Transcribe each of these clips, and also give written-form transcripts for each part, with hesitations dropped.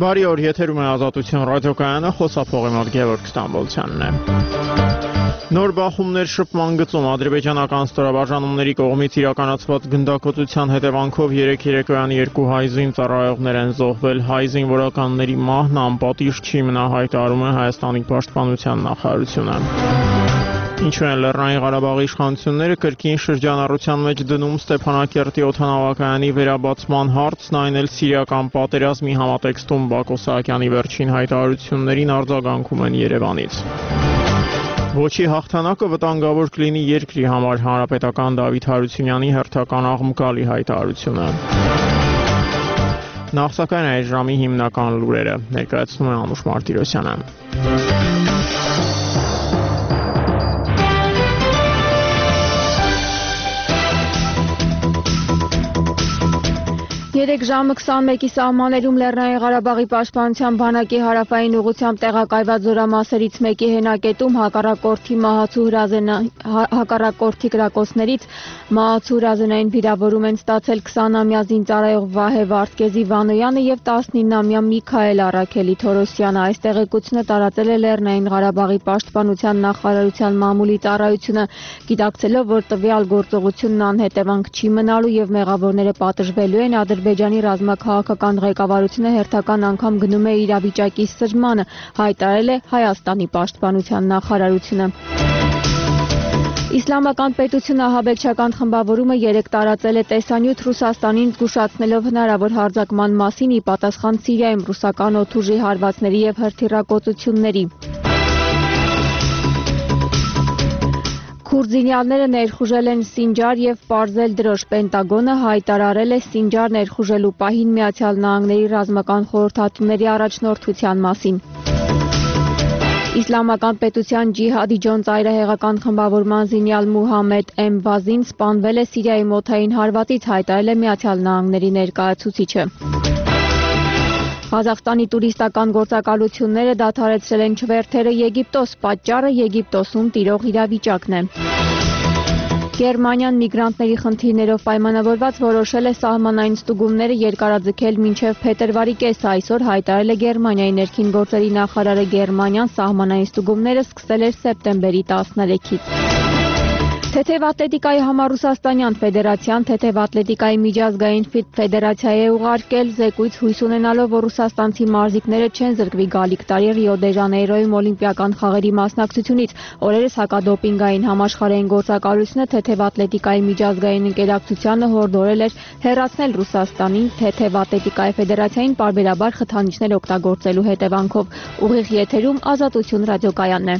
Բարի օր, եթերում է Ազատություն ռադիոկայանը, խոսափողի մոտ Գևորգ Ստամբոլցյանն է։ Նոր բախումներ շփման գծում ադրբեջանական ստորաբաժանումների կողմից իրականացված գնդակոծության հետևանքով 3 երեկոյան 2 հայ զինծառայողներ են զոհվել։ Հայ զինվորականների մահն անպատիժ չի մնա, հայտարարում է Հայաստանի պաշտպանության նախարարությունը։ Ինչու են Լեռնային Ղարաբաղի իշխանությունները կրկին շրջանառության մեջ դնում Ստեփանակերտի օդանավակայանի վերաբացման հարցն, այն էլ սիրիական պատերազմի համատեքստում Բակո Սահակյանի վերջին հայտարարություններին արձագանքում են Երևանից։ Ոչի հաղթանակը վտանգավոր կլինի երկրի համար, հանրապետական Դավիթ Հարությունյանի հերթական աղմկալի հայտարարությունը։ Նախ սակայն այս ժամի հիմնական լուրերը ներկայացնում է Անուշ Մարտիրոսյանը։ Երեք ժամը 21-ի սահմաններում Լեռնային Ղարաբաղի պաշտպանության բանակի հարավային ուղղությամբ տեղակայված զորամասերից մեկի հենակետում հակառակորդի կրակոցներից մահացու հրազենային վիրավորում են ստացել 20-ամյա զինծառայող Վահե Վարդգեզի Վանոյանը եւ 19-ամյա Միքայել Առաքելի Թորոսյանը։ Այս տեղեկությունը տարածել է Լեռնային Ղարաբաղի պաշտպանության նախարարության մամուլի ծառայությունը, գիտակցելով, որ տվյալ գործողությունն անհետևանք չի մնալու եւ մեղավորները պատժվելու են, Ադրբեջանի ռազմաքաղաքական ղեկավարությունը հերթական անգամ գնում է իրավիճակի սրմանը, հայտարարել է Հայաստանի պաշտպանության նախարարությունը։ Իսլամական պետությունը ահաբեկչական խմբավորումը 3 տարածել է տեսանյութ Ռուսաստանին զգուշացնելով հնարավոր հարձակման մասին ի պատասխան Սիրիայում ռուսական օդուժի հարվածների եւ հրթիռակոծությունների։ Քուրդինյանները ներխուժել են Սինջար եւ պարզել դրոշ։ Պենտագոնը հայտարարել է Սինջար ներխուժելու պահին Միացյալ Նահանգների ռազմական խորհրդատուների առաջնորդության մասին։ Իսլամական պետության ջիհադի ջոն ծայրահեղական խմբավորման զինյալ Մուհամեդ Էմ Վազին սպանվել է Սիրիայի մոդային հարվածից, հայտարարել է Միացյալ Նահանգների ներկայացուցիչը։ Ղազախստանի տուրիստական գործակալությունները դադարեցրել են չվերթերը Եգիպտոս, պատճառը Եգիպտոսում տիրող իրավիճակն է։ Գերմանիան միգրանտների խնդիրներով պայմանավորված որոշել է սահմանային ստուգումները երկարաձգել մինչև փետրվարի կեսը, այսօր հայտարարել է Գերմանիայի ներքին գործերի նախարարը։ Գերմանիան սահմանային ստուգումները սկսել էր սեպտեմբերի 13-ից։ Թեթև ատլետիկայի համար Ռուսաստանյան ֆեդերացիան թեթև ատլետիկայի միջազգային ֆեդերացիայի է ուղարկել զեկույց հույս ունենալով, որ ռուսաստանցի մարզիկները չեն զրկվի գալիք տարի Ռիո դե Ժանեյրոյում օլիմպիական խաղերի մասնակցությունից։ Օրերս հակադոպինգային համաշխարհային գործակալությունը թեթև ատլետիկայի միջազգային ընկերակցությանը հորդորել էր հեռացնել Ռուսաստանին թեթև ատլետիկայի ֆեդերացիային պարբերաբար խթանիչներ օգտագործելու հետևանքով։ Ուղիղ եթերում Ազատություն ռադիոկայանն է։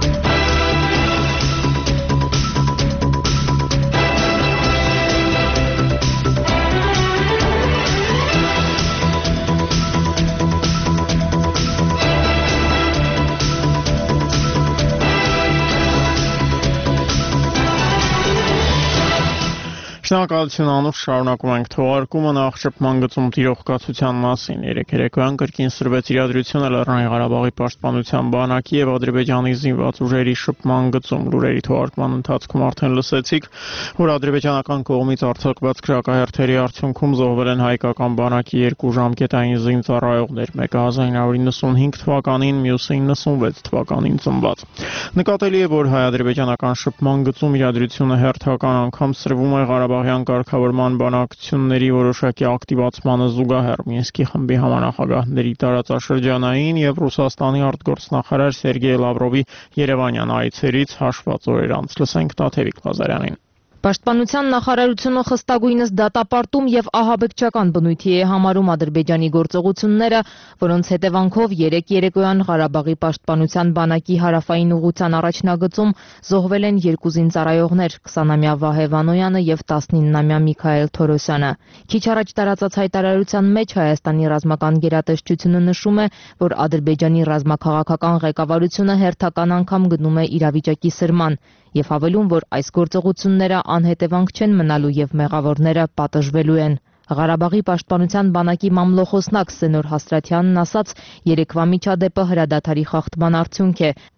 Շնորհակալություն Անուշ, շարունակում ենք թողարկումը նախ շփման գծում տիրող կացության մասին։ Երեք երեկոյան կրկին սրվեց իրադրությունը Լեռնային Ղարաբաղի պաշտպանության բանակի եւ Ադրբեջանի զինված ուժերի շփման գծում։ Լուրերի թողարկման ընթացքում արդեն լսեցիք, որ ադրբեջանական կողմից արձակված քրակահերթերի արդյունքում զոհվել են հայկական բանակի 2 ժամկետային զինծառայողներ, մեկը 1995 թվականին, մյուսը 96 թվականին ծնված։ Նկատելի է, որ հայ-ադրբեջանական շփման գծում իրադրությունը հերթական անգամ սրվում է Ղարաբաղյան կարգավորման բանակցությունների որոշակի ակտիվացմանը զուգահեռ Մինսկի խմբի համանախագահների տարածաշրջանային եւ Ռուսաստանի արտգործնախարար Սերգեյ Լավրովի Երևանյան այցերից հաշված օրեր անց։ Լսենք Տաթևիկ Ղազարյանին։ Պաշտպանության նախարարությունը խստագույնս դատապարտում եւ ահաբեկչական բնույթի է համարում Ադրբեջանի գործողությունները, որոնց հետևանքով 3 երեկոյան Ղարաբաղի պաշտպանության բանակի հարավային ուղղության առաջնագծում զոհվել են 2 զինծառայողներ՝ 20-ամյա Վահե Վանոյանը եւ 19-ամյա Միքայել Թորոսյանը։ Քիչ առաջ տարածած հայտարարության մեջ Հայաստանի ռազմական գերատեսչությունը նշում է, որ Ադրբեջանի ռազմաքաղաքական ղեկավարությունը հերթական անգամ գնում է իրավիճակի սրման եւ հավելում, որ այս գործողությունները անհետևանք չեն մնալու եւ մեղավորները պատժվելու են։ Ղարաբաղի պաշտպանության բանակի մամլոխոսնակ Սենոր Հաստրատյանն ասաց, երեկվա միջադեպը հրադադարի խախտման արդյունք է։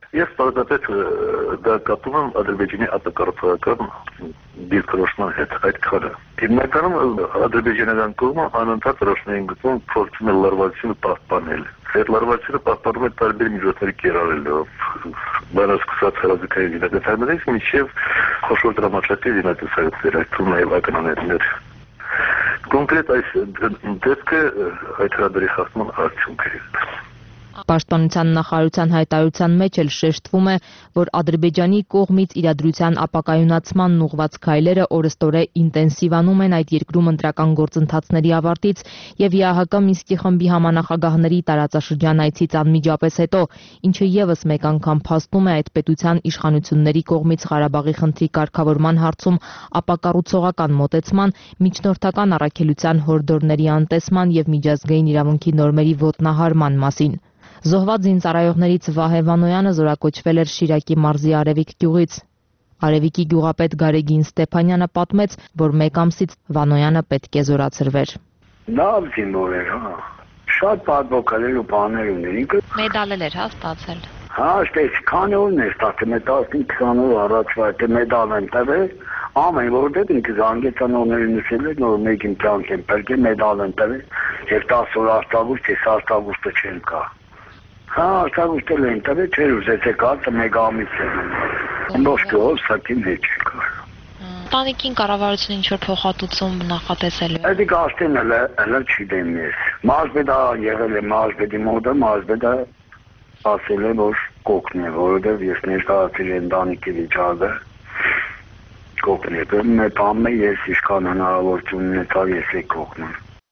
Ես պարզապես դա կապում եմ Ադրբեջանի արտակարգական դիրքորոշման հետ այդ քարը։ Հիմնականում ադրբեջանական կողմը անընդհատ ռուսներին գծում փորձում է լարվածությունը պահպանել։ Այդ լարվածությունը պահպանում է տարբեր միջոցների կիրառելով, բանասկսած հրաձգային զինադեպերներից մինչև խոշոր դրամաչափի զինադեպերներ, այդ թվում նաև ականաներներ։ Կոնկրետ այս դեպքը այդ հրադերի խախտման արդյունք է։ Պաշտպանության նախարարության հայտարարության մեջ էլ շեշտվում է, որ Ադրբեջանի կողմից իրադրության ապակայունացմանն ուղղված քայլերը օրըստօրե ինտենսիվանում են այդ երկրում ընտրական գործընթացների ավարտից եւ ԵԱՀԿ Մինսկի խմբի համանախագահների տարածաշրջան այցից անմիջապես հետո, ինչը եւս մեկ անգամ փաստում է այդ պետության իշխանությունների կողմից Ղարաբաղի խնդրի կարգավորման հարցում ապակառուցողական մոտեցման, միջնորդական առաքելության հորդորների անտեսման եւ միջազգային իրավունքի նորմերի ոտնահարման մասին։ Զոհված զինծառայողներից Վահե Վանոյանը զորակոչվել էր Շիրակի մարզի Արևիկ գյուղից։ Արևիկի գյուղապետ Գարեգին Ստեփանյանը պատմեց, որ մեկ ամսից Վանոյանը պետք է զորացրվեր։ Լավ զինվոր էր, շատ պատվոքալեր ու բաներ ուներ, ինքը Մեդալել էր, ստացել։ Այստեղ քանի օրն է ստացել, 15-20 օր առաջվա այդ մեդալ եմ տվել, ամեն որտեղ ինքը զանգեցանողներին նշել էր, նոր մեկին կյանք եմ բերել, մեդալ եմ տվել, եւ 10 օր արտավուստ, ես արտավուստը չեմ կա։ Արտավուստել են տվել, չէր ուզեցե կա, մեկ ամիս եմ։ Նոշկով սակին հետ չկա։ Տանիքին կառավարությունը ինչ-որ փոխհատուցում նախատեսել է։ Այդ գաստեն հələ չգիտեմ ես։ Մարզպետը եղել է մարզպետի մոտը, մարզպետը ասել է, որ կոկն է, որովհետև ես ներկայացրել եմ տանիքի վիճակը։ Կոկն է, մեր բանը ես իշքան հնարավորություն ունեցա, ես է կոկնում։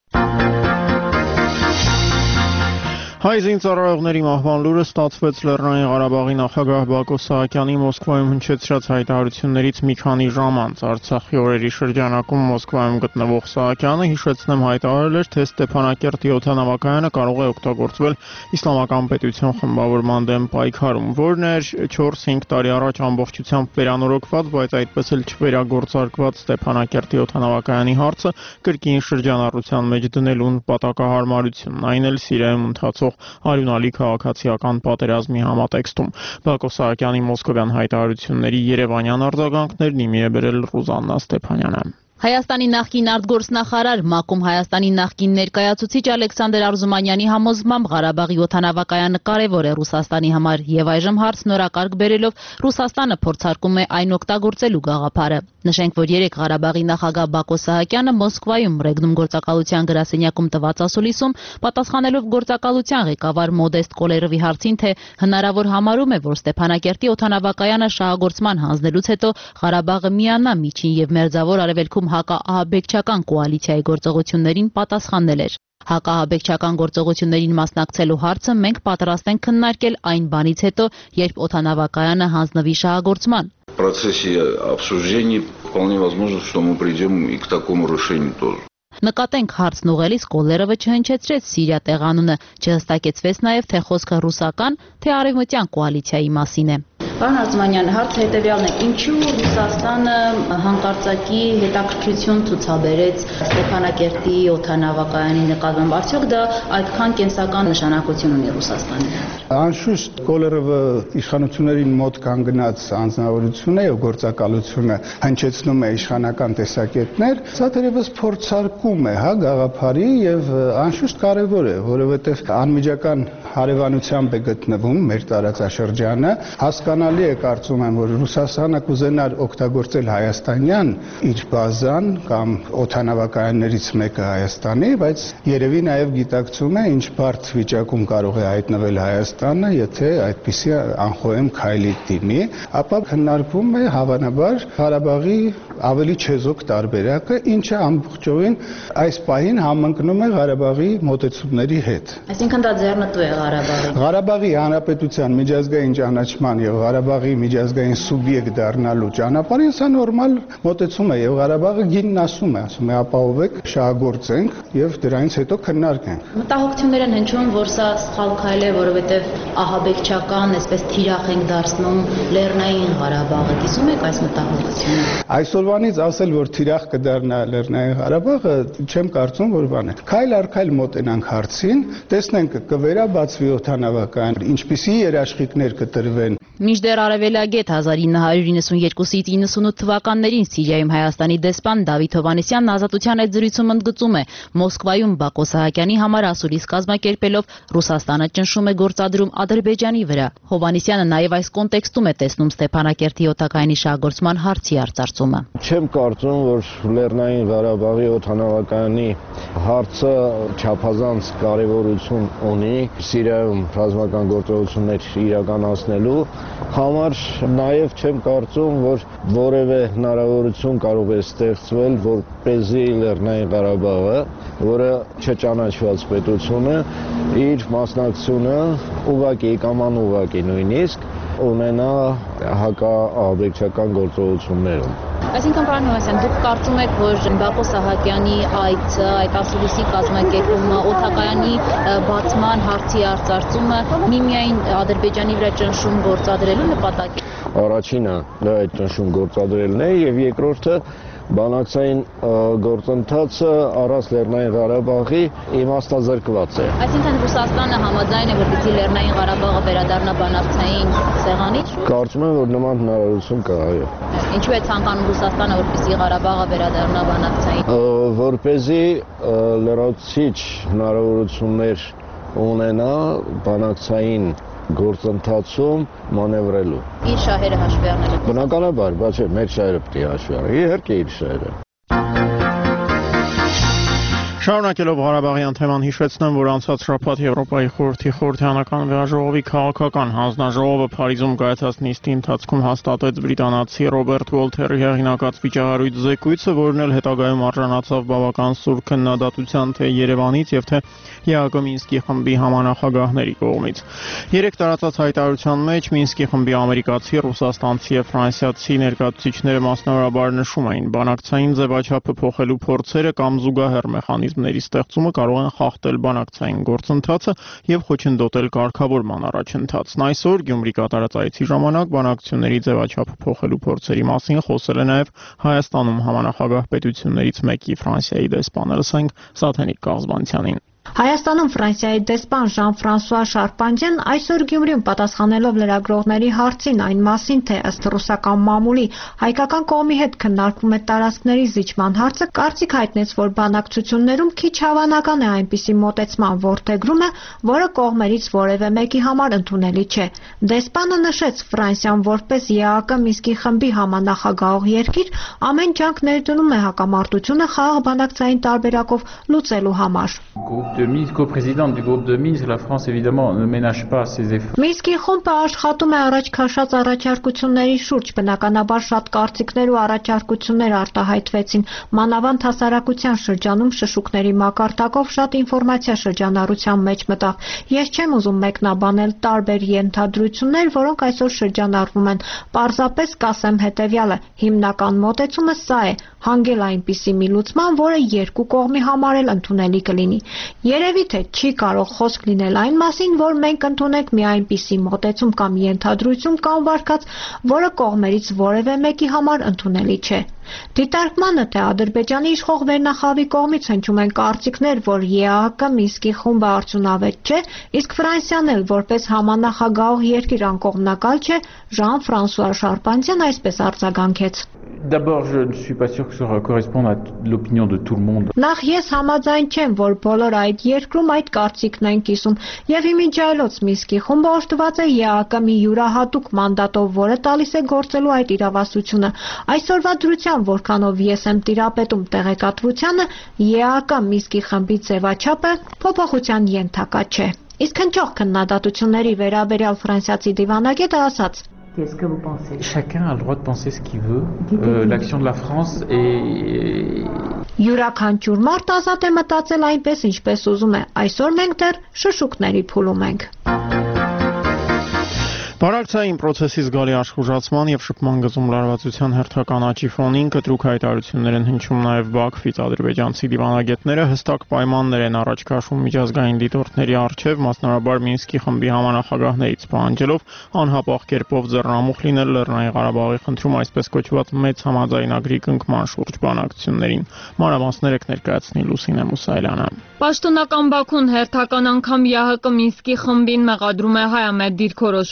Հայ զինծառայողների մահվան լուրը ստացվեց Լեռնային Ղարաբաղի նախագահ Բակո Սահակյանի Մոսկվայում հնչեցրած հայտարարություններից մի քանի ժամ անց։ Արցախի օրերի շրջանակում Մոսկվայում գտնվող Սահակյանը, հիշեցնեմ, հայտարարել էր, թե Ստեփանակերտի օդանավակայանը կարող է օգտագործվել Իսլամական պետություն խմբավորման դեմ պայքարում, որն էր 4-5 տարի առաջ ամբողջությամբ վերանորոգված, բայց այդպես էլ չվերագործարկված Ստեփանակերտի օդանավակայանի հարցը կրկին շրջանառության մեջ դնելուն պատակահարմարությունն, այն էլ Սիրիայում ընթացող արյունալի քաղաքացիական պատերազմի համատեքստում։ Բակո Սահակյանի մոսկովյան հայտարարությունների երևանյան արձագանքներն իմի է բերել Ռուզաննա Ստեփանյանը։ Հայաստանի նախկին արտգործնախարար ՄԱԿ-ում Հայաստանի նախկին ներկայացուցիչ Ալեքսանդր Արզումանյանի համոզմամբ Ղարաբաղի օդանավակայանը կարևոր է Ռուսաստանի համար եւ այժմ հարց նորակարգ բերելով Ռուսաստանը փորձարկում է այն օգտագործելու գաղափարը։ Նշենք, որ երեկ Ղարաբաղի նախագահ Բակո Սահակյանը Մոսկվայում Ռեգնում գործակալության գրասենյակում տված ասուլիսում պատասխանելով գործակալության ղեկավար Մոդեստ Կոլերովի հարցին, թե հնարավոր համարում է, որ Ստեփանակերտի օդանավակայանը շահագործման հանձնելուց հետո Ղարաբաղը միանա միջին եւ մերձավոր արևելքում հակաահաբեկչական կոալիցիայի գործողություններին, պատասխանել էր։ Հակաահաբեկչական գործողություններին մասնակցելու հարցը մենք պատրաստ ենք քննարկել այն բանից հետո, երբ օդանավակայանը հանձնվի շահագործման։ В процессе обсуждений вполне возможно, что мы придем и к такому решению тоже. Նկատենք հարցն ուղղելիս Կոլերովը չհնչեցրեց Սիրիա տեղանունը, չհստակեցվեց նաև թե խոսքը ռուսական, թե արևմտյան կոալիցիայի մասին է։ Պարոն Արզումանյան, հարցը հետևյալն է. ինչու Ռուսաստանը հանկարծակի հետաքրքրություն ցուցաբերեց Ստեփանակերտի օդանավակայանի նկատմամբ, արդյոք դա այդքան կենսական նշանակություն ունի Ռուսաստանի։ Անշուշտ Կոլերովը իշխանություններին մոտ կանգնած անձնավորություն է եւ գործակալությունը հնչեցնում է իշխանական տեսակետներ, սա դերևս փորձարկում է, գաղափարի եւ անշուշտ կարեւոր է, որովհետեւ անմիջական հարևանությամբ է գտնվում մեր տարածաշրջանը, հասկանալի է կարծում եմ, որ Ռուսաստանը կուզենար օգտագործել հայաստանյան իր բազան կամ օդանավակայաններից մեկը Հայաստանի, բայց երևի նաև գիտակցում է ինչ բարդ վիճակում կարող է հայտնվել Հայաստանը, եթե այդպիսի անխոհեմ քայլի դիմի, ապա քննարկվում է հավանաբար Ղարաբաղի ավելի չեզոք տարբերակը, ինչը ամբողջովին այս պահին համընկնում է Ղարաբաղի մոտեցումների հետ։ Այսինքն դա ձեռնտու է Ղարաբաղի։ Ղարաբաղի հանրապետության միջազգային ճանաչման եւ Ղարաբաղի միջազգային սուբյեկտ դառնալու ճանապարհին սա նորմալ մոտեցում է եւ Ղարաբաղը գինն ասում է ապահովեք, շահագործենք եւ դրանից հետո քննարկենք։ Մտահոգություններ են հնչում, որ սա սխալ քայլ է, որովհետեւ ահաբեկչական, այսպես թիրախ ենք դարձնում Լեռնային Ղարաբաղը։ Կիսում եք այս մտահոգությունը։ Այսօրվանից ասել, որ թիրախ կդառնա Լեռնային Ղարաբաղը, չեմ կարծում, որ բան է։ Քայլ առ քայլ մոտենանք հարցին, տեսնենք կվերաբացվի օդանավակայան, ինչպիսի երաշխիքներ կտրվեն Մինչդեռ արևելագետ 1992-ից 98 թվականներին Սիրիայում Հայաստանի դեսպան Դավիթ Հովհաննիսյանն Ազատության հետ զրույցում ընդգծում է, Մոսկվայում Բակո Սահակյանի համար ասուլիս կազմակերպելով Ռուսաստանը ճնշում է գործադրում Ադրբեջանի վրա։ Հովհաննիսյանը նաև այս կոնտեքստում է տեսնում Ստեփանակերտի օդակայանի շահգործման հարցի արծարծումը։ Չեմ կարծում, որ Լեռնային Ղարաբաղի օդանավակայանի հարցը չափազանց կարևորություն ունի Սիրիայում ռազմական գործողություններ իրականացնելու համար, նաև չեմ կարծում, որ որևէ հնարավորություն կարող է ստեղծվել, որպեսզի Լեռնային Ղարաբաղը, որը չճանաչված պետություն է, իր մասնակցությունը ուղղակի կամ անուղղակի նույնիսկ ունենա հակաահաբեկչական գործողություններում։ Այսինքն, պարոն Հովհաննիսյան, դուք կարծում եք, որ Բակո Սահակյանի այցը, այդ ասուլիսի կազմակերպումը, օդակայանի բացման հարցի արծարծումը միմիայն Ադրբեջանի վրա ճնշում գործադրելու նպատակ է։ Առաջինը այդ ճնշում գործադրելն է եւ երկրորդը բանակցային գործընթացը առանց Լեռնային Ղարաբաղի իմաստազրկված է։ Այսինքն Ռուսաստանը համաձայն է, որպեսզի Լեռնային Ղարաբաղը վերադառնա բանակցային սեղանի։ Կարծում եմ, որ նման հնարավորություն կա, այո։ Ինչու է ցանկանում Ռուսաստանը, որպեսզի Ղարաբաղը վերադառնա բանակցային։ Որպեսզի լրացուցիչ հնարավորություններ ունենա բանակցային գործընթացում մանևրելու։ Իր շահերը հաշվի առնելու։ Բնականաբար, բայց մեր շահերը պետք է հաշվի առնել։ Իհարկե իր շահերը։ Շարունակելով Ղարաբաղյան թեման հիշեցնեմ, որ անցած շաբաթ Եվրոպայի խորհրդի խորհրդանական վեաժողովի քաղաքական հանձնաժողովը Փարիզում կայացած նիստի ընթացքում հաստատեց բրիտանացի Ռոբերտ Ուոլթերի հեղինակած վիճահարույց զեկույցը, որն էլ հետագայում արժանացավ բավական սուր քննադատության թե Երևանից եւ թե ԵԱԿ Մինսկի խմբի համանախագահների կողմից։ Երեք տարածած հայտարարության մեջ Մինսկի խմբի ամերիկացի, ռուսաստանցի եւ ֆրանսիացի ներկայացուցիչները մասնավորաբար նշում էին, բանակցային ձևաչափը փոխելու փորձերը կամ զուգահեռ մեխանիզմների ստեղծումը կարող են խախտել բանակցային գործընթացը եւ խոչընդոտել կարգավորման առաջընթացն։ Այսօր Գյումրի կատարած այցի ժամանակ բանակցությունների ձևաչափը փոխելու փորձերի մասին խոսել է նաեւ Հայաստանում համանախագահ պետություններից մեկի Ֆրանսիայի դեսպանը։ Լսենք Սաթենիկ Կաղզբանցյանին։ Հայաստանում Ֆրանսիայի դեսպան Ժան-Ֆրանսուଆ Շարպանջեն այսօր Գյումրիում պատասխանելով լրագրողների հարցին այն մասին, թե ըստ ռուսական մամուլի հայկական կողմի հետ քննարկվում է տարածքների զիջման հարցը, կարծիք հայտնեց, որ բանակցություններում քիչ հավանական է այնպիսի մոտեցման որդեգրումը, որը կողմերից որևէ մեկի համար ընդունելի չէ։ Դեսպանը նշեց, Ֆրանսիան որպես ԵԱԿ Մինսկի խմբի համանախագահող երկիր ամեն ջանք ներդնում է հակամարտությունը խաղաղ բանակցային տարբերակով լուծելու համար։ De Minsk, co-présidente du groupe de Minsk, la France évidemment ne ménage pas ses efforts. Մինսկի խումբը աշխատում է առաջ քաշած առաջարկությունների շուրջ, բնականաբար շատ կարծիքներ ու առաջարկություններ արտահայտվեցին, մանավանդ հասարակության շրջանում շշուկների մակարդակով շատ ինֆորմացիա շրջանառության մեջ մտավ։ Ես չեմ ուզում մեկնաբանել տարբեր ենթադրություններ, որոնք այսօր շրջանառվում են։ Պարզապես կասեմ հետևյալը. հիմնական մոտեցումը սա է՝ հանգել այնպիսի մի լուծման, որը երկու կողմի համար էլ ընդունելի կլինի։ Երևի թե չի կարող խոսք լինել այն մասին, որ մենք ընդունենք մի այնպիսի մոտեցում կամ ենթադրություն կամ վարկած, որը կողմերից որևէ մեկի համար ընդունելի չէ։ Դիտարկմանը, թե Ադրբեջանի իշխող վերնախավի կողմից հնչում են կարծիքներ, որ ԵԱՀԿ Մինսկի խումբը արդյունավետ չէ, իսկ Ֆրանսիան էլ որպես համանախագահող երկիր անկողմնակալ չէ, Ժան-Ֆրանսուଆ Շարպանջյան այսպես արձագանքեց։ D'abord, je ne suis pas sûr que ça corresponde à l'opinion de tout le monde. Նախ ես համաձայն չեմ, որ բոլոր այդ երկրում այդ կարծիքն են կիսում, եւ իմիջիայլոց Մինսկի խումբը օժտված է ԵԱՀԿ մի յուրահատուկ մանդատով, որը տալիս է գործելու այդ իրավասությունը։ Այսօրվա դրությամբ, որքանով ես եմ տիրապետում տեղեկատվությանը, ԵԱՀԿ Մինսկի խմբի ձևաչափը փոփոխության ենթակա չէ։ Իսկ հնչող քննադատությունների վերաբերյալ ֆրանսիացի դիվանագետը ասաց. Qu'est-ce que vous pensez? Chacun a le droit de penser ce qu'il veut. L'action de la France est... Յուրաքանչյուր մարդ ազատ է մտածել այնպես, ինչպես ուզում է։ Այսօր մենք դեռ շշուկների փուլում ենք։ Բանակցային process-ի զգալի աշխուժացման եւ շփման գծում լարվածության հերթական աճի ֆոնին կտրուկ հայտարարություններ են հնչում նաեւ Բաքվից ադրբեջանցի դիվանագետները հստակ պայմաններ են առաջ քաշում միջազգային դիտորդների առջեւ, մասնավորաբար Մինսկի խմբի համանախագահներից պահանջելով անհապաղ կերպով ձեռնամուխ լինել Լեռնային Ղարաբաղի խնդրում այսպես կոչված մեծ համաձայնագրի կնքման շուրջ բանակցություններին։ Մանրամասները կներկայացնի Լուսինե Մուսայելյանը։ Պաշտոնական Բաքուն հերթական անգամ ԵԱՀԿ Մինսկի խմբին մեղադրում է հայամետ դիրքորոշում ունենալ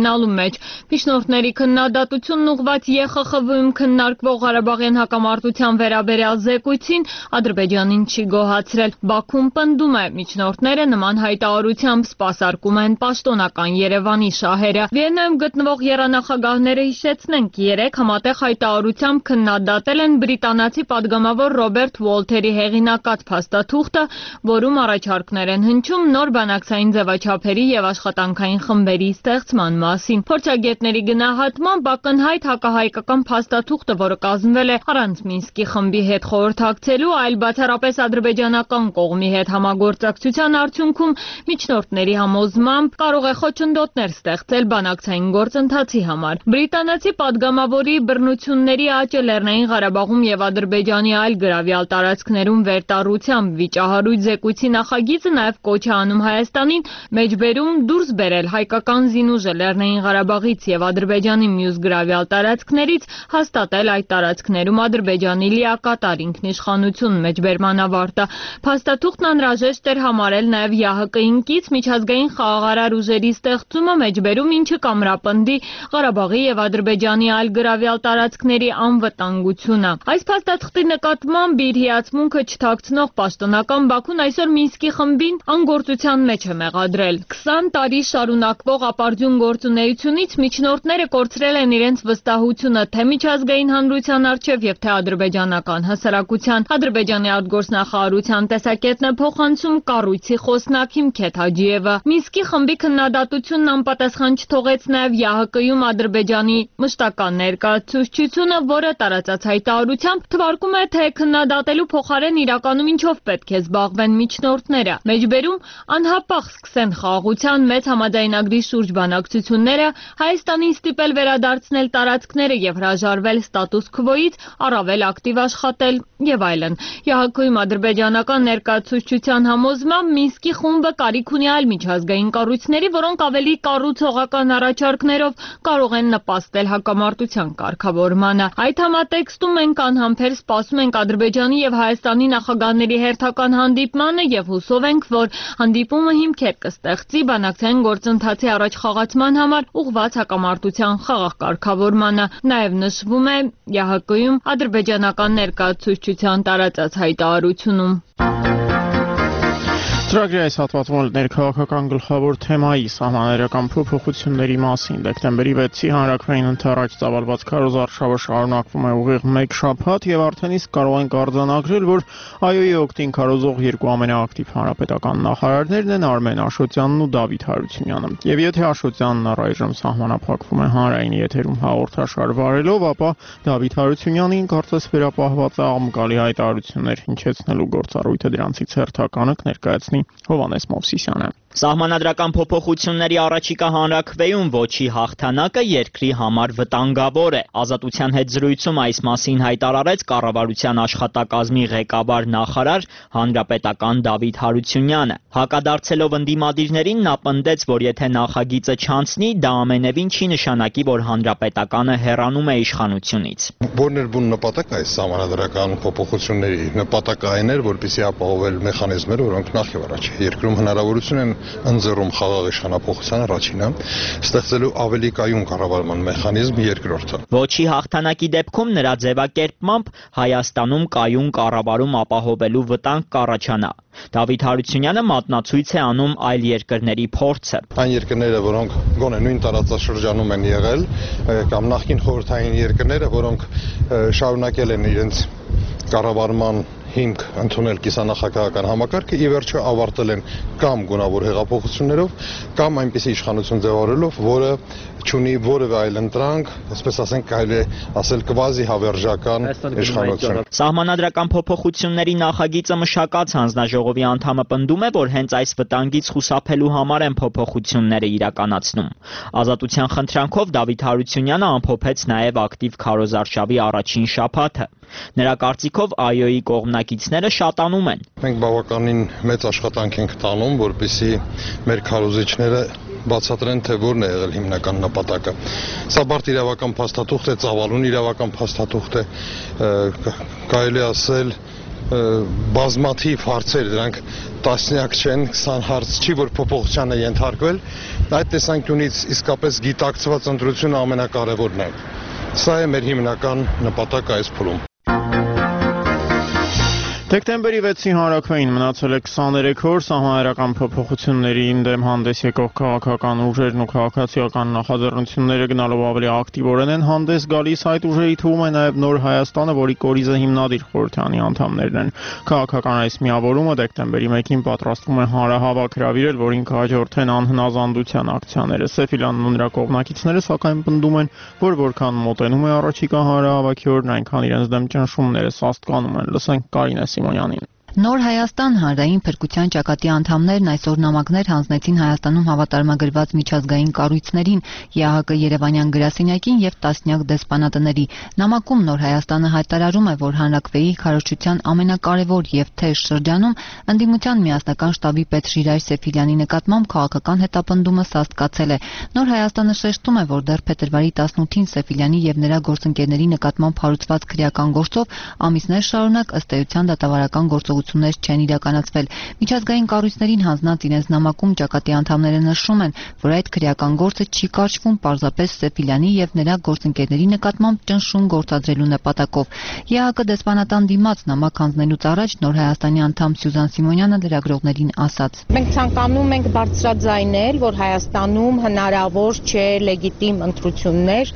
գնալու մեջ։ Միջնորդների քննադատությունն ուղղված ԵԽԽՎ-ում քննարկվող Ղարաբաղյան հակամարտության վերաբերյալ զեկույցին Ադրբեջանին չի գոհացրել։ Բաքուն պնդում է, միջնորդները նման հայտարարությամբ սպասարկում են պաշտոնական Երևանի շահերը։ Վիեննայում գտնվող եռանախագահները հիշեցնենք, երեկ համատեղ հայտարարությամբ քննադատել են բրիտանացի падգամավոր Ռոբերտ Ուոլթերի հեղինակած փաստաթուղթը, որում առաջարկներ են հնչում նոր բանակցային ձևաչափերի եւ աշխատանքային խմբերի ստեղծման մասին։ Փորձագետների գնահատմամբ ակնհայտ հակահայկական փաստաթուղթը, որը կազմվել է առանց Մինսկի խմբի հետ խորհրդակցելու, այլ բացառապես ադրբեջանական կողմի հետ համագործակցության արդյունքում միջնորդների համոզմամբ կարող է խոչընդոտներ ստեղծել բանակցային գործընթացի համար։ Բրիտանացի падգամավորի բռնությունների աճը Լեռնային Ղարաբաղում եւ Ադրբեջանի այլ գրավյալ տարածքներում վերտառությամբ վիճահարույց զեկույցի նախագիծը նաեւ կոչ է անում Հայաստանին մեջբերում դուրս բերել հայկական զինուժը Լեռնային Ղարաբաղից եւ Ադրբեջանի մյուս գրավյալ տարածքներից, հաստատել այդ տարածքներում Ադրբեջանի լիակատար ինքնիշխանություն մեջբերման ավարտը։ Փաստաթուղթն անհրաժեշտ էր համարել նաեւ ՀՀԿ-ին կից միջազգային խաղաղարար ուժերի ստեղծումը մեջբերում, ինչը կամրապնդի Ղարաբաղի եւ Ադրբեջանի այլ գրավյալ տարածքների անվտանգությունը։ Այս փաստաթղթի նկատմամբ իր հիացմունքը չթաքցնող պաշտոնական Բաքուն այսօր Մինսկի խմբին անգործության մեջ է մեղադրել։ 20 տարի շարունակվող ապարդյուն գործունեությունից միջնորդները կորցրել են իրենց վստահությունը թե միջազգային հանրության առջև եւ թե ադրբեջանական հասարակության։ Ադրբեջանի արտգործնախարարության տեսակետն է փոխանցում կառույցի խոսնակ Հիմքեթ Հաջիևը։ Մինսկի խմբի քննադատությունն անպատասխան չթողեց նաեւ ՀՀԿ-ում Ադրբեջանի մշտական ներկայացուցչությունը, որը տարածած հայտարարությամբ թվարկում է, թե քննադատելու փոխարեն իրականում ինչով պետք է զբաղվեն միջնորդները։ Մեջբերում անհապաղ սկսեն խաղաղության մեծ համաձայնագրի շուրջ բանակցությունները, Հայաստանին ստիպել վերադարձնել տարածքները եւ հրաժարվել ստատուս քվոից, առավել ակտիվ աշխատել եւ այլն։ ՀՀԿ-ում ադրբեջանական ներկայացուցչության համոզմամբ Մինսկի խումբը կարիք ունի այլ միջազգային կառույցների, որոնք ավելի կառուցողական առաջարկներով կարող են նպաստել հակամարտության կարգավորմանը։ Այդ համատեքստում մենք անհամբեր սպասում ենք Ադրբեջանի եւ Հայաստանի նախագահների հերթական հանդիպմանը եւ հուսով ենք, որ հանդիպումը հիմքեր կստեղծի բանակցային գործընթացի առաջ խաղացման համար ուղղված հակամարտության խաղաղ կարգավորմանը։ Նաեւ նշվում է ՀՀԿ-ում ադրբեջանական ներկայացուցչության տարածած հայտարարությունում։ Ծրագրի այս հատվածում ներքաղաքական գլխավոր թեմայի սահմանադրական փոփոխությունների մասին դեկտեմբերի 6-ի հանրաքվեին ընթരാճ ծավալված քարոզարշավը շարունակվում է ուղիղ 1 շաբաթ եւ արդեն իսկ կարող ենք արձանագրել, որ ԱՅՈ-ի օգտին քարոզող երկու ամենաակտիվ հանրապետական նախարարներն են Արմեն Աշոտյանն ու Դավիթ Հարությունյանը։ Եվ եթե Աշոտյանն առայժմ սահմանափակվում է հանրային եթերում հաղորդաշար վարելով, ապա Դավիթ Հարությունյանին կարծես վերապահված է աղմկալի հայտարարություններ հնչեցնելու գործառույթը դրանցից հերթականը կներկայացնի Հովհաննես Մովսիսյանը։ Սահմանադրական փոփոխությունների առաջիկա հանրաքվեում ոչի հաղթանակը երկրի համար վտանգավոր է։ Ազատության հետ զրույցում այս մասին հայտարարեց կառավարության աշխատակազմի ղեկավար նախարար հանրապետական Դավիթ Հարությունյանը։ Հակադարձելով ընդդիմադիրներին նա պնդեց, որ եթե նախագիծը չանցնի, դա ամենևին չի նշանակի, որ հանրապետականը հեռանում է իշխանությունից։ Որն էր բուն նպատակը այս սահմանադրական փոփոխությունների նպատակը այն էր, որպեսզի ապահովել մեխանիզմներ, որոնք նախ եւ առաջ երկրում հնարավորություն են ընձեռում խաղաղ իշխանափոխության առաջինը, ստեղծելու ավելի կայուն կառավարման մեխանիզմ երկրորդը։ Ոչի հաղթանակի դեպքում նրա ձևակերպմամբ Հայաստանում կայուն կառավարում ապահովելու վտանգ կառաջանա։ Դավիթ Հարությունյանը մատնացույց է անում այլ երկրների փորձը։ Այն երկրները, որոնք գոնե նույն տարածաշրջանում են եղել, կամ նախկին խորհրդային երկրները, որոնք շարունակել են իրենց կառավարման հիմք ընդունել կիսանախագահական համակարգը, ի վերջո ավարտել են կամ գունավոր հեղափոխություններով, կամ այնպիսի իշխանություն ձևավորելով, որը չունի որևէ այլ ընտրանք, այսպես ասենք, կարելի է ասել կվազի հավերժական իշխանություն։ Սահմանադրական փոփոխությունների նախագիծը մշակած հանձնաժողովի անդամը պնդում է, որ հենց այս վտանգից խուսափելու համար են փոփոխությունները իրականացնում։ Ազատության խնդրանքով Դավիթ Հարությունյանը ամփոփեց նաև ակտիվ քարոզարշավի առաջին շաբաթը։ Նրա կարծիքով ԱՅՈ-ի կողմնակիցները շատանում են։ Մենք բավականին մեծ աշխատանք ենք տանում, որպեսզի մեր քարոզիչները բացատրեն, թե որն է եղել հիմնական նպատակը։ Սա բարդ իրավական փաստաթուղթ է, ծավալուն իրավական փաստաթուղթ է, կարելի ասել բազմաթիվ հարցեր, դրանք տասնյակ չեն, 20 հարց չի, որ փոփոխության է ենթարկվել, այդ տեսանկյունից իսկապես գիտակցված ընտրությունը ամենակարևորն է։ Սա է մեր հիմնական նպատակը այս փուլում։ Դեկտեմբերի 6-ի հանրաքվեին մնացել է 23 օր, սահմանադրական փոփոխություններին դեմ հանդես եկող քաղաքական ուժերն ու քաղաքացիական նախաձեռնությունները գնալով ավելի ակտիվորեն են հանդես գալիս, այդ ուժերի թվում է նաև Նոր Հայաստանը, որի կորիզը հիմնադիր խորհրդանի անդամներն են։ Քաղաքական այս միավորումը դեկտեմբերի 1-ին պատրաստվում է հանրահավաք հրավիրել, որին կհաջորդեն անհնազանդության ակցիաները։ Սեֆիլյանն ու նրա կողմնակիցները սակայն պնդում են, որ որքան մոտենում է առաջիկա հանրահավաքի օրն, այնքան իրենց դեմ ճնշումները սաստկանում են։ Լսենք Կարինե Սիմոնյանին։ Նոր Հայաստան հանրային փրկության ճակատի անդամներն այսօր նամակներ հանձնեցին Հայաստանում հավատարմագրված միջազգային կառույցներին, ԵԱՀԿ Երևանյան գրասենյակին եւ տասնյակ դեսպանատների։ Նամակում Նոր Հայաստանը հայտարարում է, որ հանրաքվեի քարոզչության ամենակարևոր եւ թեժ շրջանում ընդդիմության միասնական շտաբի պետ Ժիրայր Սեֆիլյանի նկատմամբ քաղաքական հետապնդումը սաստկացել է։ Նոր Հայաստանը շեշտում է, որ դեռ փետրվարի 18-ին Սեֆիլյանի եւ նրա գործընկերների նկատմամբ հարուցված քրեական գործով ամիսներ շարունակ ըստ էության դատավարական գործողություններ չեն իրականացվել։ Միջազգային կառույցներին հանձնած իրենց նամակում ճակատի անդամները նշում են, որ այդ քրեական գործը չի կարճվում պարզապես Սեֆիլյանի եւ նրա գործընկերների նկատմամբ ճնշում գործադրելու նպատակով։ ԵԱՀԿ դեսպանատան դիմաց նամակ հանձնելուց առաջ Նոր Հայաստանի անդամ Սյուզան Սիմոնյանը լրագրողներին ասաց. Մենք ցանկանում ենք բարձրաձայնել, որ Հայաստանում հնարավոր չէ լեգիտիմ ընտրություններ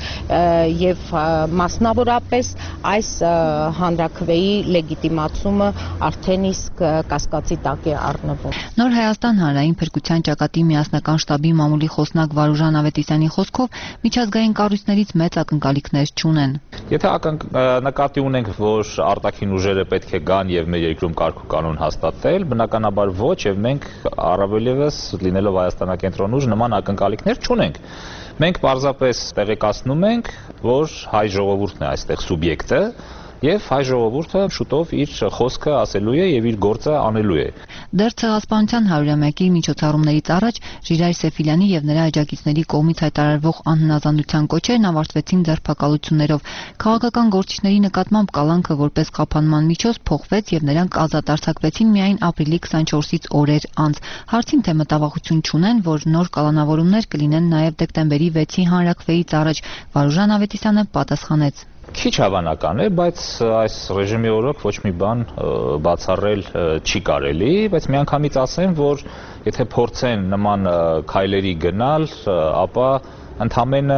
եւ մասնավորապես այս հանրաքվեի լեգիտիմացումը արդեն իսկ կասկածի տակ է առնվում։ Նոր Հայաստան հանրային փրկության ճակատի միասնական շտաբի մամուլի խոսնակ Վարուժան Ավետիսյանի խոսքով միջազգային կառույցներից մեծ ակնկալիքներ չունեն։ Եթե նկատի ունենք, որ արտաքին ուժերը պետք է գան եւ մեր երկրում կարգ ու կանոն հաստատել, բնականաբար ոչ, եւ մենք առավելևս լինելով Հայաստանակենտրոն ուժ նման ակնկալիքներ չունենք։ Մենք պարզապես տեղեկացնում ենք, որ հայ ժողովուրդն է այստեղ սուբյեկտը եւ հայ ժողովուրդը շուտով իր խոսքը ասելու է եւ իր գործը անելու է։ Դեռ ցեղասպանության 100-ամյակի միջոցառումներից առաջ Ժիրայր Սեֆիլյանի եւ նրա աջակիցների կողմից հայտարարվող անհնազանդության կոչերն ավարտվեցին ձերբակալություններով։ Քաղաքական գործիչների նկատմամբ կալանքը որպես խափանման միջոց փոխվեց եւ նրանք ազատ արձակվեցին միայն ապրիլի 24-ից օրեր անց։ Հարցին թե մտավախություն չունեն, որ նոր կալանավորումներ կլինեն նաեւ դեկտեմբերի 6-ի հանրաքվեից առաջ, Վարուժան Ավետիսյանը պատասխանեց. Քիչ հավանական է, բայց այս ռեժիմի օրոք ոչ մի բան բացառել չի կարելի, բայց միանգամից ասեմ, որ եթե փորձեն նման քայլերի գնալ, ապա ընդամենը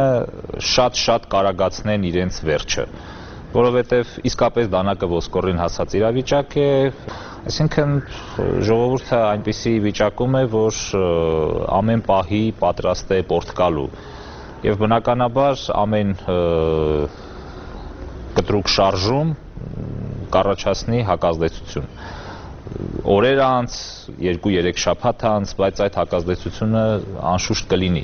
շատ կարագացնեն իրենց վերջը, որովհետև իսկապես դանակը ոսկորին հասած իրավիճակ է, այսինքն ժողովուրդը այնպիսի վիճակում է, որ ամեն պահի պատրաստ է պորտկալու եւ բնականաբար ամեն կտրուկ շարժում կառաջացնի հակազդեցություն։ Օրեր անց, 2-3 շաբաթ անց, բայց այդ հակազդեցությունը անշուշտ կլինի։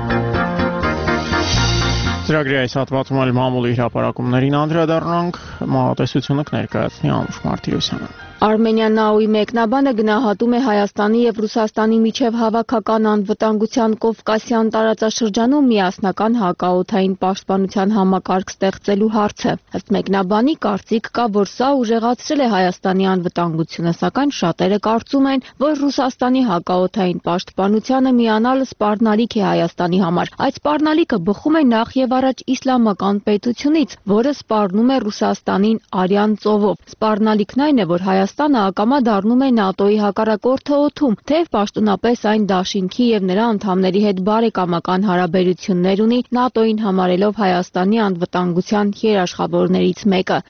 Ծրագրի այս հատվածում էլ մամուլի հրապարակումներին անդրադառնանք, մանրատեսությունը կներկայացնի Անուշ Մարտիրոսյանը։ Արմենիա ՆԱՕ-ի մեկնաբանը գնահատում է Հայաստանի եւ Ռուսաստանի միջև հավաքական անվտանգության Կովկասյան տարածաշրջանում միասնական հակաօդային պաշտպանության համակարգ ստեղծելու հարցը։ Ըստ մեկնաբանի կարծիք կա, որ սա ուժեղացրել է Հայաստանի անվտանգությունը, սակայն շատերը կարծում են, որ Ռուսաստանի հակաօդային պաշտպանությանը միանալը սպառնալիք է Հայաստանի համար։ Այդ սպառնալիքը բխում է նախ եւ առաջ իսլամական պետությունից, որը սպառնում է Ռուսաստանին Արյան ծովով։ Սպառնալիքն այն է, որ Հայաստանը ակամա դառնում է ՆԱՏՕ-ի հակառակորդը օդում, թեև պաշտոնապես այն դաշինքի եւ նրա անդամների հետ բարեկամական հարաբերություններ ունի, ՆԱՏՕ-ին համարելով Հայաստանի անվտանգության երաշխավորներից մեկը։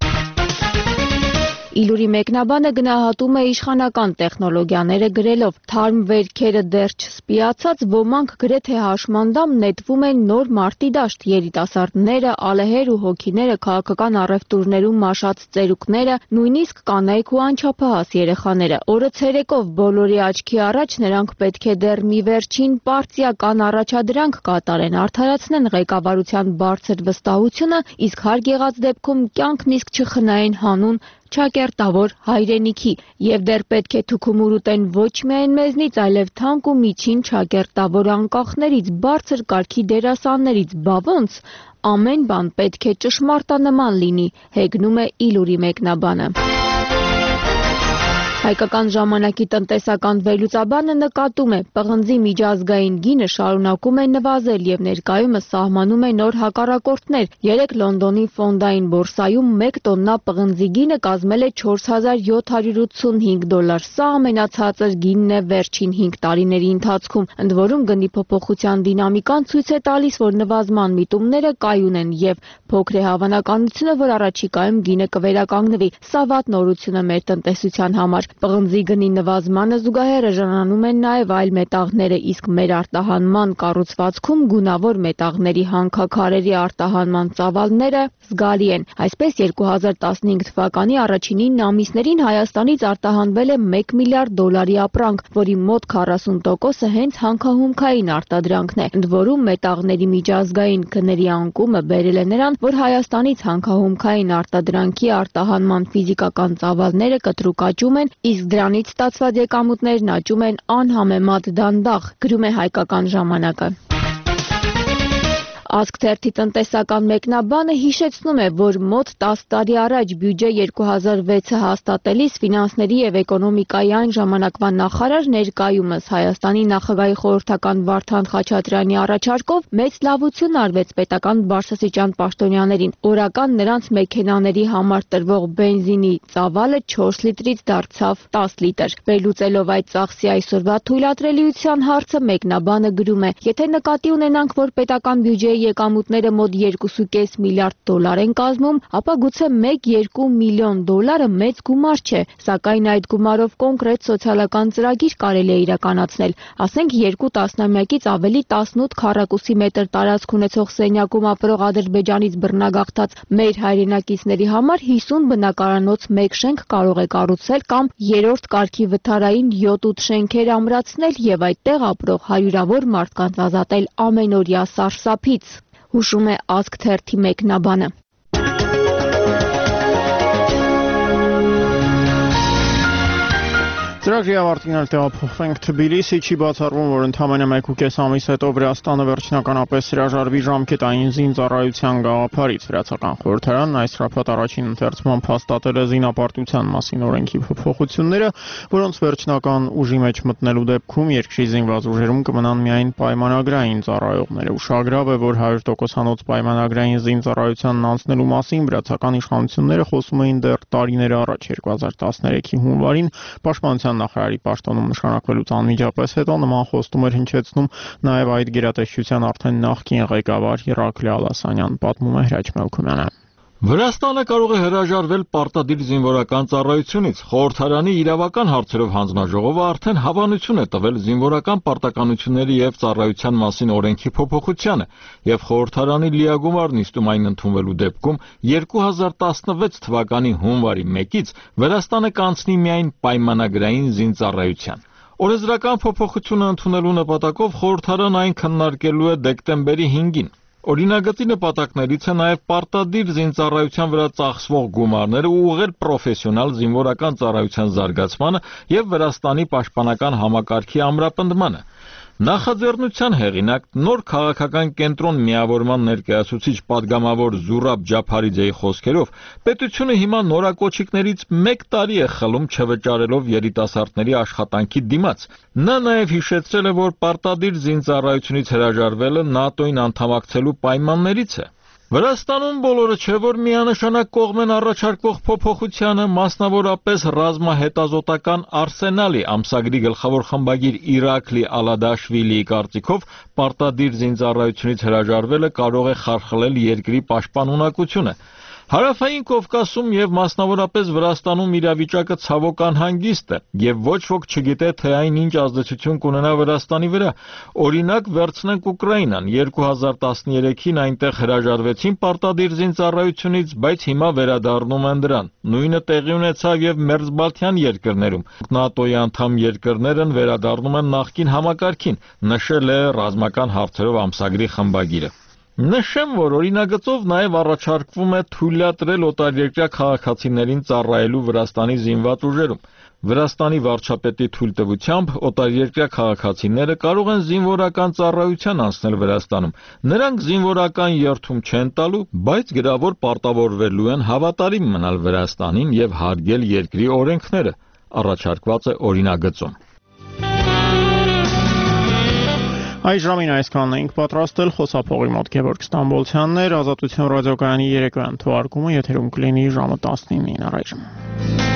Իլուրի մեկնաբանը գնահատում է իշխանական տեխնոլոգիաները գրելով. թարմ վերքերը դեռ չսպիացած, ոմանք գրեթե հաշմանդամ նետվում են նոր մարտի դաշտ, երիտասարդները, ալեհեր ու հոգիները, քաղաքական առևտուրներում մաշած ծերուկները, նույնիսկ կանայք ու անչափահաս երեխաները։ Օրը ցերեկով բոլորի աչքի առաջ նրանք պետք է դեռ մի վերջին պարտիական առաջադրանք կատարեն, արդարացնեն ղեկավարության բարձր վստահությունը, իսկ հարկ եղած դեպքում կյանքն իսկ չխնայեն հանուն ճակերտավոր հայրենիքի եւ դեռ պետք է թուքումուր ուտեն ոչ միայն մեզնից, այլև թանկ ու միջին ճակերտավոր անկախներից, բարձր կարգի դերասաններից, բա ոնց ամեն բան պետք է ճշմարտանման լինի, հեգնում է Իլուրի մեկնաբանը։ Հայկական ժամանակի տնտեսական վերլուծաբանը նկատում է, պղնձի միջազգային գինը շարունակում է նվազել եւ ներկայումս սահմանում է նոր հակառակորդներ։ Երեկ Լոնդոնի ֆոնդային բորսայում 1 տոննա պղնձի գինը կազմել է $4,785։ Սա ամենացածր գինն է վերջին 5 տարիների ընթացքում։ Ընդ որում գնի փոփոխության դինամիկան ցույց է տալիս, որ նվազման միտումները կայուն են եւ փոքր է հավանականությունը, որ առաջիկայում գինը կվերականգնվի։ Սա վատ նորություն է մեր տնտեսության համար։ Պղնձի գնի նվազմանը զուգահեռ էժանանում են նաև այլ մետաղները, իսկ մեր արտահանման կառուցվածքում գունավոր մետաղների հանքաքարերի արտահանման ծավալները զգալի են։ Այսպես 2015 թվականի առաջին 9 ամիսներին Հայաստանից արտահանվել է $1 միլիարդ ապրանք, որի մոտ 40%-ը հենց հանքահումքային արտադրանքն է։ Ընդ որում մետաղների միջազգային գների անկումը բերել է նրան, որ Հայաստանից հանքահումքային արտադրանքի արտահանման ֆիզիկական ծավալները կտրուկ աճում են, իսկ դրանից ստացված եկամուտներն աճում են անհամեմատ դանդաղ, գրում է Հայկական ժամանակը։ Ազգ թերթի տնտեսական մեկնաբանը հիշեցնում է, որ մոտ 10 տարի առաջ բյուջե 2006-ը հաստատելիս ֆինանսների եւ էկոնոմիկայի այն ժամանակվա նախարար ներկայումս Հայաստանի նախագահի խորհրդական Վարդան Խաչատրյանի առաջարկով մեծ լավություն արվեց պետական բարձրաստիճան պաշտոնյաներին։ Օրական նրանց մեքենաների համար տրվող բենզինի ծավալը 4 լիտրից դարձավ 10 լիտր։ Վերլուծելով այդ ծախսի այսօրվա թույլատրելիության հարցը մեկնաբանը գրում է. եթե նկատի ունենանք, որ պետական բյուջեի եկամուտները մոտ $2.5 միլիարդ են կազմում, ապա գուցե $1-2 միլիոն մեծ գումար չէ, սակայն այդ գումարով կոնկրետ սոցիալական ծրագիր կարելի է իրականացնել։ Ասենք 2 տասնամյակից ավելի 18 քառակուսի մետր տարածք ունեցող սենյակում ապրող Ադրբեջանից բռնագաղթած մեր հայրենակիցների համար 50 բնակարանոց մեկ շենք կարող է կառուցել կամ 3-րդ կարգի վթարային 7-8 շենքեր ամրացնել եւ այդտեղ ապրող հարյուրավոր մարդկանց ազատել ամենօրյա սարսափից, հուշում է Ազգ թերթի մեկնաբանը։ Ծրագրի ավարտին էլ տեղափոխվենք Թբիլիսի, չի բացառվում, որ ընդամենը 1.5 ամիս հետո Վրաստանը վերջնականապես հրաժարվի ժամկետային զինծառայության գաղափարից։ Վրացական խորհրդարանն այս շաբաթ առաջին ընթերցման հաստատել է զինապարտության մասին օրենքի փոփոխությունները, որոնց վերջնական ուժի մեջ մտնելու դեպքում երկրի զինված ուժերում կմնան միայն պայմանագրային ծառայողները։ Ուշագրավ է, որ 100%-անոց պայմանագրային զինծառայությանն անցնելու մասին վրացական իշխանությունները խոսում էին դեռ տարիներ առաջ 2013-ի հունվարին պաշտպանության նախարարի պաշտոնում նշանակվելուց անմիջապես հետո նման խոստում էր հնչեցնում նաև այդ գերատեսչության արդեն նախկին ղեկավար Իռաքլի Ալասանյան, պատմում է Հրաչ Մելքումյանը։ Վրաստանը կարող է հրաժարվել պարտադիր զինվորական ծառայությունից։ Խորհրդարանի իրավական հարցերով հանձնաժողովը արդեն հավանություն է տվել զինվորական պարտականությունների եւ ծառայության մասին օրենքի փոփոխությանը, եւ խորհրդարանի լիագումար նիստում այն ընդունվելու դեպքում 2016 թվականի հունվարի 1-ից Վրաստանը կանցնի միայն պայմանագրային զինծառայության։ Օրենսդրական փոփոխությունը ընդունելու նպատակով խորհրդարանը այն քննարկելու է դեկտեմբերի 5-ին։ Օրինագծի նպատակներից է նաև պարտադիր զինծառայության վրա ծախսվող գումարները ուղղել պրոֆեսիոնալ զինվորական ծառայության զարգացմանը եւ Վրաստանի պաշտպանական համակարգի ամրապնդմանը։ Նախաձեռնության հեղինակ նոր քաղաքական կենտրոն միավորման ներկայացուցիչ падգամավոր Զուրաբ Ջափարիձեի խոսքերով պետությունը հիմա նորակոչիկներից 1 տարի է խլում չվճարելով երիտասարդների աշխատանքի դիմաց։ Նա նաև հիշեցրել է, որ պարտադիր զինծառայությունից հրաժարվելը ՆԱՏՕ-ին անդամակցելու պայմաններից է։ Վրաստանում բոլորը չէ, որ միանշանակ կողմ են առաջարկվող փոփոխությանը, մասնավորապես ռազմահետազոտական արսենալի ամսագրի գլխավոր խմբագիր Իռաքլի Ալադաշվիլիի կարծիքով պարտադիր զինծառայությունից հրաժարվելը կարող է խարխլել երկրի պաշտպանունակությունը։ Հարավային Կովկասում եւ մասնավորապես Վրաստանում իրավիճակը ցավոք անհանգիստ է եւ ոչ ոք չգիտե թե այն ինչ ազդեցություն կունենա Վրաստանի վրա։ Օրինակ վերցնենք Ուկրաինան, 2013-ին այնտեղ հրաժարվեցին պարտադիր զինծառայությունից, բայց հիմա վերադառնում են դրան։ Նույնը տեղի ունեցավ եւ մերձբալթյան երկրներում։ ՆԱՏՕ-ի անդամ երկրներն վերադառնում են նախկին համակարգին, նշել է ռազմական հարցերով ամսագրի խմբագիրը։ Նշեմ, որ օրինագծով նաև առաջարկվում է թույլատրել օտարերկրյա քաղաքացիներին ծառայելու Վրաստանի զինված ուժերում։ Վրաստանի վարչապետի թույլտվությամբ օտարերկրյա քաղաքացիները կարող են զինվորական ծառայության անցնել Վրաստանում։ Նրանք զինվորական երթում չեն տալու, բայց գրավոր պարտավորվելու են հավատարիմ մնալ Վրաստանին եւ հարգել երկրի օրենքները։ առաջարկված է օրինագծում։ Այս ժամին այսքանն էինք պատրաստել, խոսափողի մոտ Գևորգ Ստամբոլցյանն էր, Ազատություն ռադիոկայանի երեկոյան թողարկումը եթերում կլինի ժամը 19-ին առայժմ։